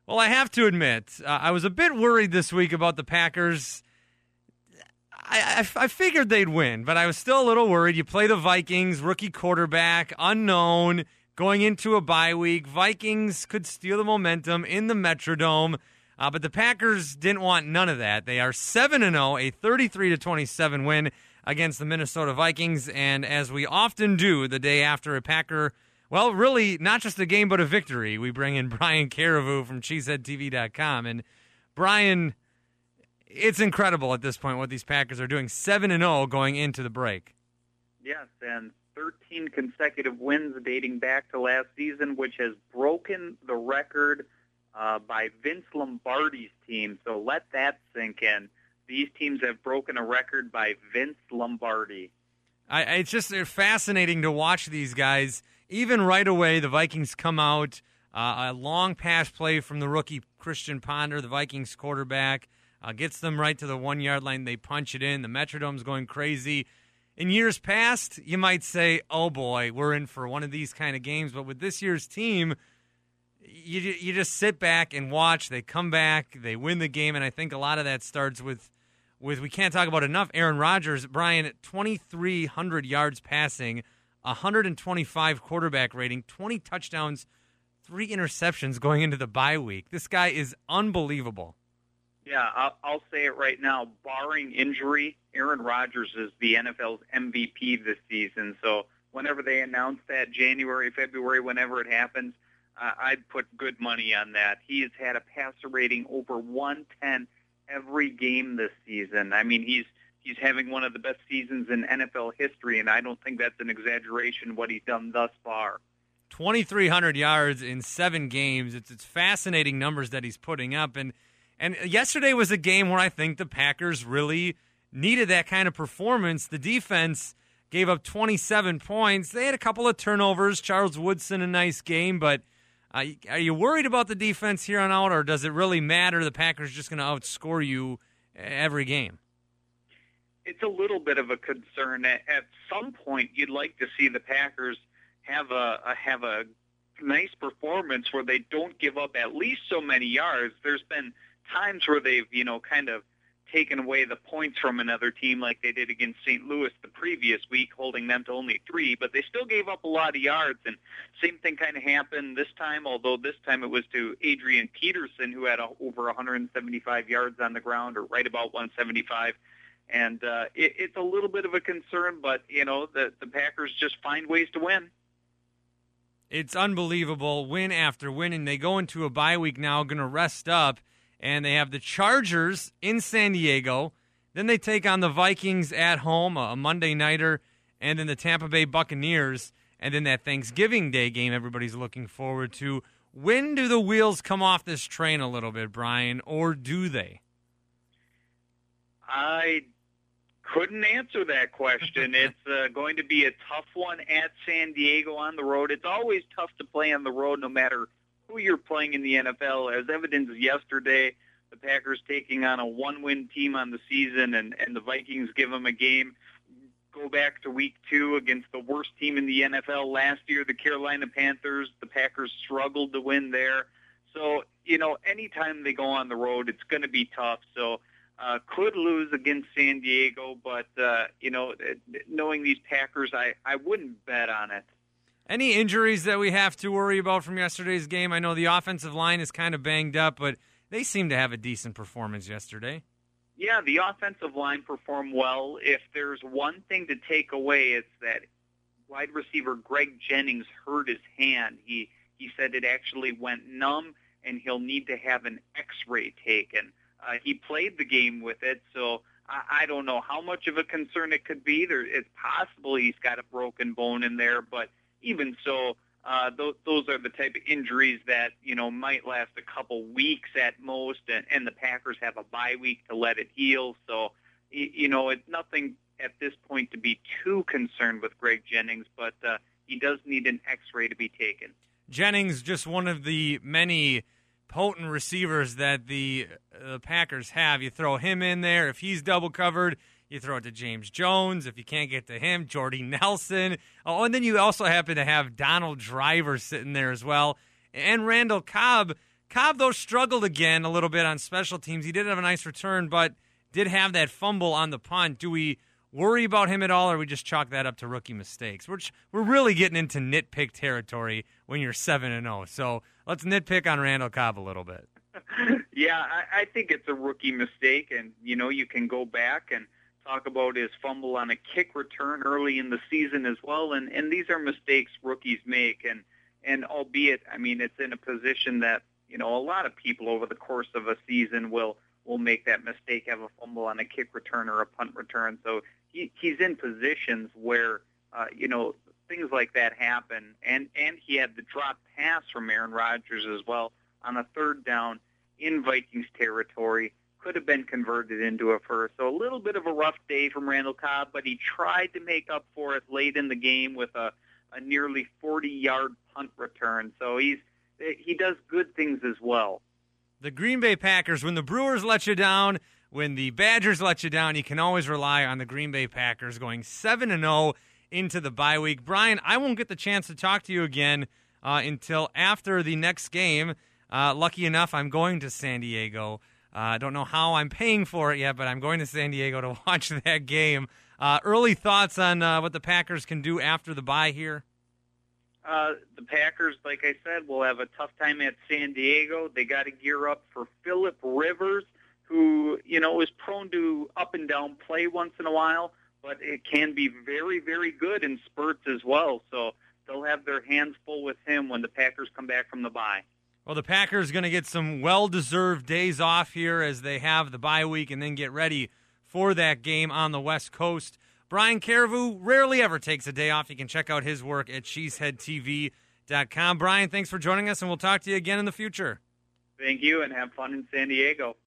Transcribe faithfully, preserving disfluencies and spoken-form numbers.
Well, I have to admit, uh, I was a bit worried this week about the Packers. I, I, I figured they'd win, but I was still a little worried. You play the Vikings, rookie quarterback, unknown, going into a bye week. Vikings could steal the momentum in the Metrodome, uh, but the Packers didn't want none of that. They are seven and oh, a thirty-three to twenty-seven win against the Minnesota Vikings, and as we often do the day after a Packer, well, really not just a game but a victory, we bring in Brian Carriveau from cheesehead T V dot com. And Brian, it's incredible at this point what these Packers are doing, seven and oh going into the break. Yes, and thirteen consecutive wins dating back to last season, which has broken the record uh, by Vince Lombardi's team. So let that sink in. These teams have broken a record by Vince Lombardi. I, it's just fascinating to watch these guys. Even right away, the Vikings come out, uh, a long pass play from the rookie Christian Ponder, the Vikings quarterback, uh, gets them right to the one-yard line. They punch it in. The Metrodome's going crazy. In years past, you might say, oh, boy, we're in for one of these kind of games. But with this year's team, you you just sit back and watch. They come back. They win the game. And I think a lot of that starts with, with we can't talk about enough, Aaron Rodgers. Brian, twenty-three hundred yards passing, one hundred twenty-five quarterback rating, twenty touchdowns, three interceptions going into the bye week. This guy is unbelievable. Yeah, I'll, I'll say it right now. Barring injury, Aaron Rodgers is the N F L's M V P this season. So whenever they announce that, January, February, whenever it happens, uh, I'd put good money on that. He has had a passer rating over one ten every game this season. I mean, he's he's having one of the best seasons in N F L history, and I don't think that's an exaggeration what he's done thus far. twenty-three hundred yards in seven games. It's it's fascinating numbers that he's putting up. And And yesterday was a game where I think the Packers really needed that kind of performance. The defense gave up twenty-seven points. They had a couple of turnovers. Charles Woodson, a nice game. But uh, are you worried about the defense here on out, or does it really matter? The Packers just going to outscore you every game? It's a little bit of a concern. At, at some point, you'd like to see the Packers have a, a have a nice performance where they don't give up at least so many yards. There's been times where they've, you know, kind of taken away the points from another team like they did against Saint Louis the previous week, holding them to only three, but they still gave up a lot of yards. And same thing kind of happened this time, although this time it was to Adrian Peterson, who had a, over one hundred seventy-five yards on the ground, or right about one seventy-five. And uh, it, it's a little bit of a concern, but, you know, the, the Packers just find ways to win. It's unbelievable, win after win, and they go into a bye week now, going to rest up. And they have the Chargers in San Diego. Then they take on the Vikings at home, a Monday nighter, and then the Tampa Bay Buccaneers. And then that Thanksgiving Day game everybody's looking forward to. When do the wheels come off this train a little bit, Brian, or do they? I couldn't answer that question. It's uh, going to be a tough one at San Diego on the road. It's always tough to play on the road no matter who you're playing in the N F L. As evidenced yesterday, the Packers taking on a one-win team on the season, and, and the Vikings give them a game. Go back to week two against the worst team in the N F L last year, the Carolina Panthers. The Packers struggled to win there. So, you know, anytime they go on the road, it's going to be tough. So uh, could lose against San Diego, but, uh, you know, knowing these Packers, I, I wouldn't bet on it. Any injuries that we have to worry about from yesterday's game? I know the offensive line is kind of banged up, but they seem to have a decent performance yesterday. Yeah, the offensive line performed well. If there's one thing to take away, it's that wide receiver Greg Jennings hurt his hand. He he said it actually went numb, and he'll need to have an X-ray taken. Uh, he played the game with it, so I, I don't know how much of a concern it could be. There, it's possible he's got a broken bone in there, but even so, uh, those, those are the type of injuries that, you know, might last a couple weeks at most, and, and the Packers have a bye week to let it heal. So, you know, it's nothing at this point to be too concerned with Greg Jennings, but uh, he does need an X-ray to be taken. Jennings, just one of the many potent receivers that the uh, Packers have. You throw him in there. If he's double covered, you throw it to James Jones. If you can't get to him, Jordy Nelson. Oh, and then you also happen to have Donald Driver sitting there as well. And Randall Cobb Cobb, though, struggled again a little bit on special teams. He did have a nice return, but did have that fumble on the punt. Do we worry about him at all, or we just chalk that up to rookie mistakes? We're, we're really getting into nitpick territory when you're seven and oh. So let's nitpick on Randall Cobb a little bit. Yeah, I, I think it's a rookie mistake, and, you know, you can go back and talk about his fumble on a kick return early in the season as well, and, and these are mistakes rookies make, and, and albeit, I mean, it's in a position that, you know, a lot of people over the course of a season will, will make that mistake, have a fumble on a kick return or a punt return, so he, he's in positions where, uh, you know, things like that happen, and, and he had the drop pass from Aaron Rodgers as well on a third down in Vikings territory, could have been converted into a first. So a little bit of a rough day from Randall Cobb, but he tried to make up for it late in the game with a, a nearly forty-yard punt return. So he's he does good things as well. The Green Bay Packers, when the Brewers let you down, when the Badgers let you down, you can always rely on the Green Bay Packers going seven and oh into the bye week. Brian, I won't get the chance to talk to you again uh, until after the next game. Uh, lucky enough, I'm going to San Diego. I uh, don't know how I'm paying for it yet, but I'm going to San Diego to watch that game. Uh, early thoughts on uh, what the Packers can do after the bye here? Uh, the Packers, like I said, will have a tough time at San Diego. They got to gear up for Phillip Rivers, who, you know, is prone to up and down play once in a while, but it can be very, very good in spurts as well. So they'll have their hands full with him when the Packers come back from the bye. Well, the Packers going to get some well-deserved days off here as they have the bye week and then get ready for that game on the West Coast. Brian Carriveau rarely ever takes a day off. You can check out his work at cheesehead t v dot com. Brian, thanks for joining us, and we'll talk to you again in the future. Thank you, and have fun in San Diego.